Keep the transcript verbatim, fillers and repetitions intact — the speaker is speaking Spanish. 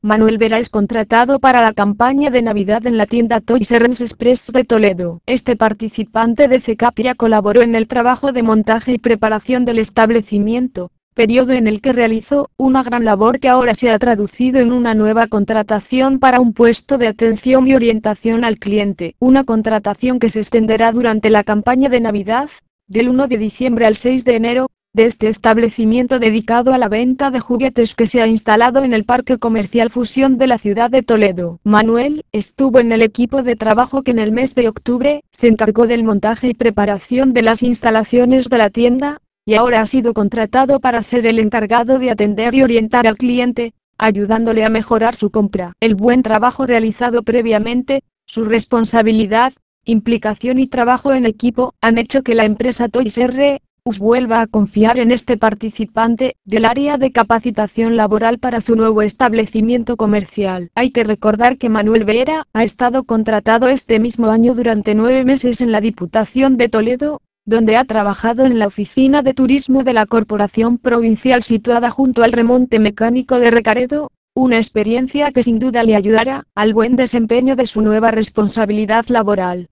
Manuel Vera es contratado para la campaña de Navidad en la tienda Toys R Us Express de Toledo. Este participante de C E C A P ya colaboró en el trabajo de montaje y preparación del establecimiento, periodo en el que realizó una gran labor que ahora se ha traducido en una nueva contratación para un puesto de atención y orientación al cliente. Una contratación que se extenderá durante la campaña de Navidad, del uno de diciembre al seis de enero, de este establecimiento dedicado a la venta de juguetes que se ha instalado en el Parque Comercial Fusión de la ciudad de Toledo. Manuel estuvo en el equipo de trabajo que en el mes de octubre se encargó del montaje y preparación de las instalaciones de la tienda, y ahora ha sido contratado para ser el encargado de atender y orientar al cliente, ayudándole a mejorar su compra. El buen trabajo realizado previamente, su responsabilidad, implicación y trabajo en equipo han hecho que la empresa Toys R Us vuelva a confiar en este participante del área de capacitación laboral para su nuevo establecimiento comercial. Hay que recordar que Manuel Vera ha estado contratado este mismo año durante nueve meses en la Diputación de Toledo, donde ha trabajado en la oficina de turismo de la Corporación Provincial situada junto al remonte mecánico de Recaredo, una experiencia que sin duda le ayudará al buen desempeño de su nueva responsabilidad laboral.